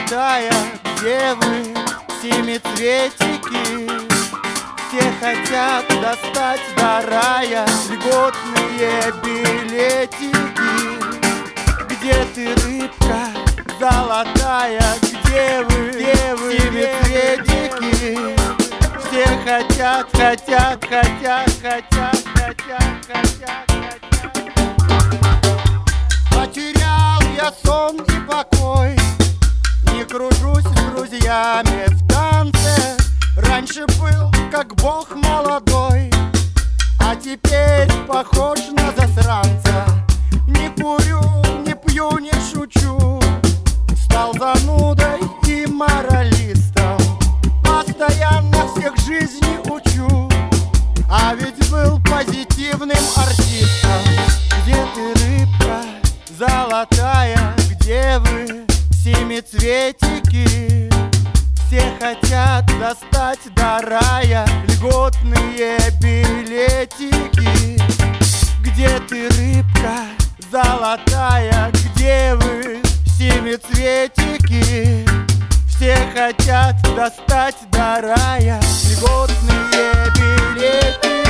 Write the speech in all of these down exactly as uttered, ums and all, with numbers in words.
золотая, где вы, семицветики? Все хотят достать до рая льготные билетики. Где ты, рыбка золотая, где вы, где вы, семицветики? Все хотят, хотят, хотят, хотят, хотят, хотят, хотят. Потерял я сон и покой, не кружусь с друзьями в танце. Раньше был как бог молодой, а теперь похож на засранца. Не курю, не пью, не шучу, стал занудой и моралистом. Постоянно всех жизни учу, а ведь был позитивным артистом. Где ты, рыбка золотая, где вы, семицветики? Все хотят достать до рая льготные билетики. Где ты, рыбка золотая, где вы, семицветики? Все хотят достать до рая льготные билетики.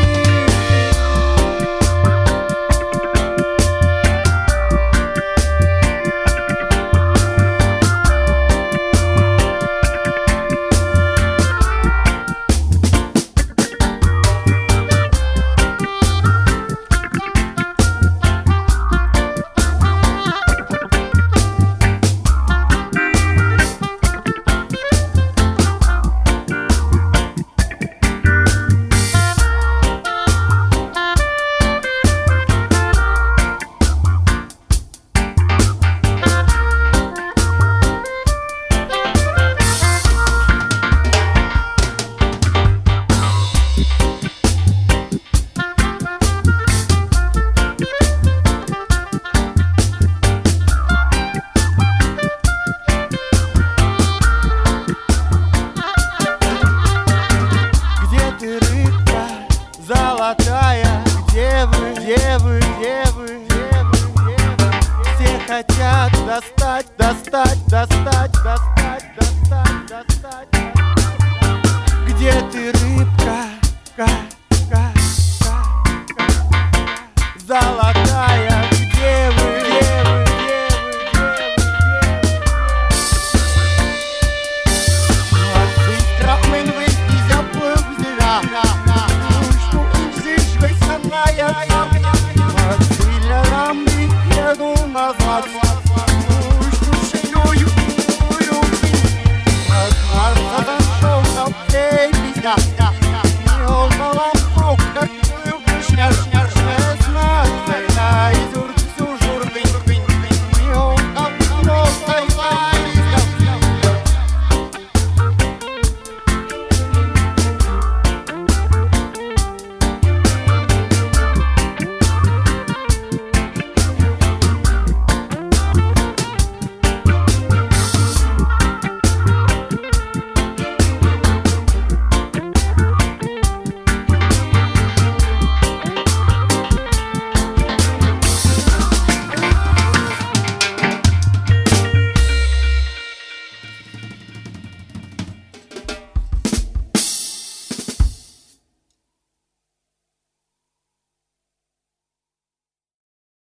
Золотая, где вы, где вы, где вы, где вы, где вы? Все хотят достать, достать, достать